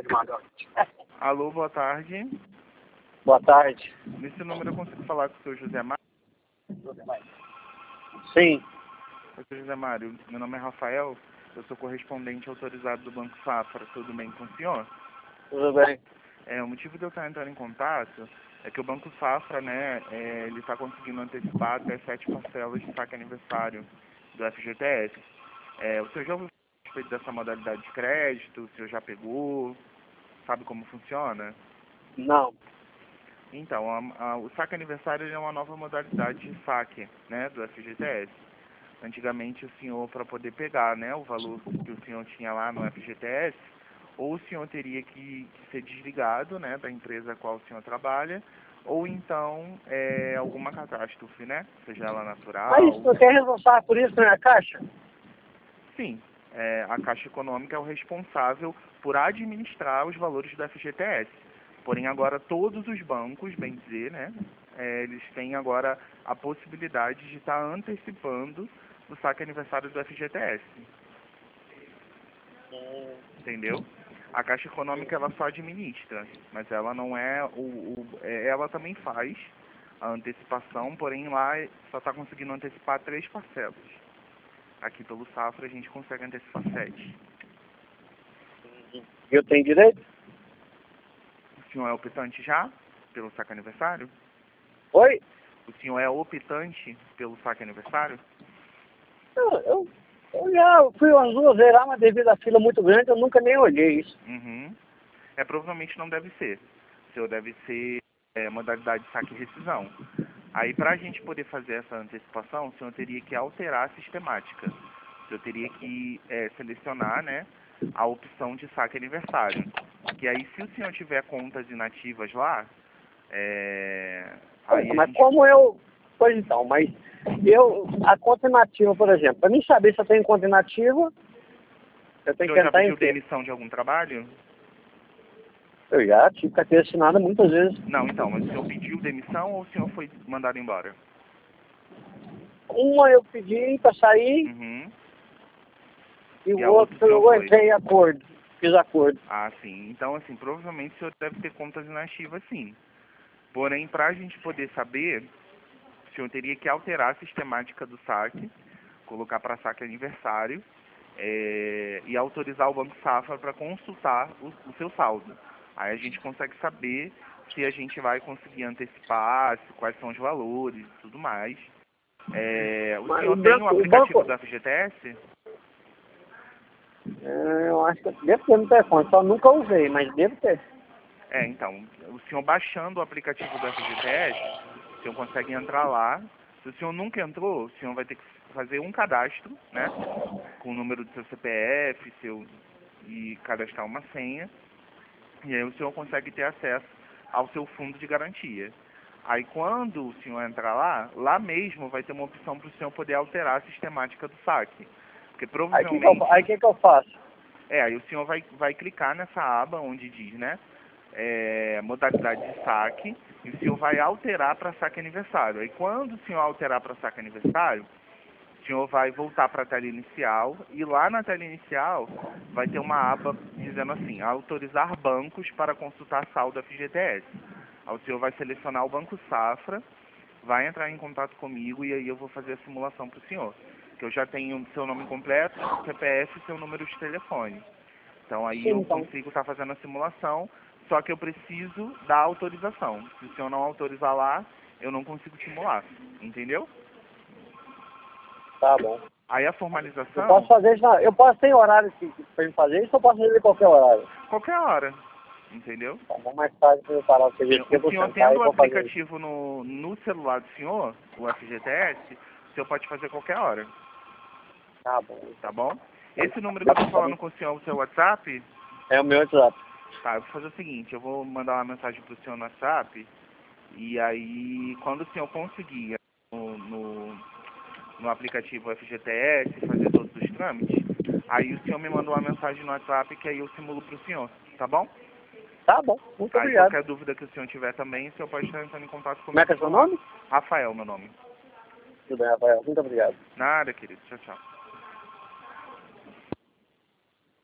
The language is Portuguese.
tarde, Magal. Alô, boa tarde. Boa tarde. Nesse número eu consigo falar com o seu José Mário? Sim. Oi, seu José Mário, meu nome é Rafael, eu sou correspondente autorizado do Banco Safra, tudo bem com o senhor? Tudo bem. O motivo de eu estar entrando em contato é que o Banco Safra, né, ele está conseguindo antecipar até 7 parcelas de saque aniversário do FGTS. O senhor já ouviu falar a respeito dessa modalidade de crédito? O senhor já pegou? Sabe como funciona? Não. Então, o saque aniversário ele é uma nova modalidade de saque, né, do FGTS. Antigamente o senhor, para poder pegar, né, o valor que o senhor tinha lá no FGTS, ou o senhor teria que ser desligado, né, da empresa a qual o senhor trabalha, ou então alguma catástrofe, né, seja ela natural. Mas você é responsável por isso, né, Caixa? Sim, a Caixa Econômica é o responsável por administrar os valores do FGTS. Porém, agora todos os bancos, bem dizer, né, eles têm agora a possibilidade de estar antecipando o saque aniversário do FGTS. Entendeu? A Caixa Econômica ela só administra, mas ela não é ela também faz a antecipação, porém lá só está conseguindo antecipar 3 parcelas. Aqui pelo Safra a gente consegue antecipar 7. Eu tenho direito? O senhor é optante já pelo saque aniversário? Oi? O senhor é optante pelo saque aniversário? Eu já fui umas 2 vezes lá, mas devido à fila muito grande, eu nunca nem olhei isso. Uhum. Provavelmente não deve ser. O senhor deve ser modalidade de saque e rescisão. Aí, para a gente poder fazer essa antecipação, o senhor teria que alterar a sistemática. O senhor teria que selecionar, né, a opção de saque aniversário. Que aí, se o senhor tiver contas inativas lá, aí Mas como eu... Pois então, mas a conta inativa, por exemplo, para mim saber se eu tenho conta inativa, eu tenho que já entrar pediu em quê? demissão de algum trabalho? Eu já tive carteira assinada muitas vezes. Não, então, mas o senhor pediu demissão ou o senhor foi mandado embora? Uma eu pedi para sair Uhum. e o a outra outro eu entrei em acordo, fiz acordo. Ah, sim. Então, assim, provavelmente o senhor deve ter contas inativas, sim. Porém, para a gente poder saber, o senhor teria que alterar a sistemática do saque, colocar para saque aniversário e autorizar o Banco Safra para consultar o seu saldo. Aí a gente consegue saber se a gente vai conseguir antecipar, quais são os valores e tudo mais. O senhor tem o aplicativo da FGTS? Eu acho que devo ter no telefone, só nunca usei, mas devo ter. Então, o senhor baixando o aplicativo do FGTS, o senhor consegue entrar lá. Se o senhor nunca entrou, o senhor vai ter que fazer um cadastro, né? Com o número do seu CPF, e cadastrar uma senha. E aí o senhor consegue ter acesso ao seu fundo de garantia. Aí quando o senhor entrar lá mesmo vai ter uma opção para o senhor poder alterar a sistemática do saque. Porque provavelmente... Aí o que eu faço? Aí o senhor vai clicar nessa aba onde diz, né? Modalidade de saque, e o senhor vai alterar para saque aniversário. Aí quando o senhor alterar para saque aniversário, o senhor vai voltar para a tela inicial, e lá na tela inicial vai ter uma aba dizendo assim, autorizar bancos para consultar saldo FGTS. Aí o senhor vai selecionar o Banco Safra, vai entrar em contato comigo e aí eu vou fazer a simulação para o senhor. Que eu já tenho seu nome completo, CPF e seu número de telefone. Então aí eu consigo estar fazendo a simulação, só que eu preciso da autorização. Se o senhor não autorizar lá, eu não consigo simular. Entendeu? Tá bom. Aí a formalização... Eu posso fazer isso, eu posso ter horário para me fazer isso ou posso fazer qualquer horário? Qualquer hora. Entendeu? Tá bom, mais tarde para eu parar o serviço. O senhor tendo o aplicativo no celular do senhor, o FGTS, o senhor pode fazer qualquer hora. Tá bom. Tá bom? Esse número que eu estou falando com o senhor, o seu WhatsApp? É o meu WhatsApp. Tá, eu vou fazer o seguinte, eu vou mandar uma mensagem pro senhor no WhatsApp, e aí quando o senhor conseguir no aplicativo FGTS fazer todos os trâmites, aí o senhor me manda uma mensagem no WhatsApp que aí eu simulo pro senhor, tá bom? Tá bom, muito Aí obrigado. qualquer dúvida que o senhor tiver também, o senhor pode estar entrando em contato comigo. Como é que é seu nome? Rafael, meu nome. Tudo bem, Rafael. Muito obrigado. Nada, querido. Tchau, tchau.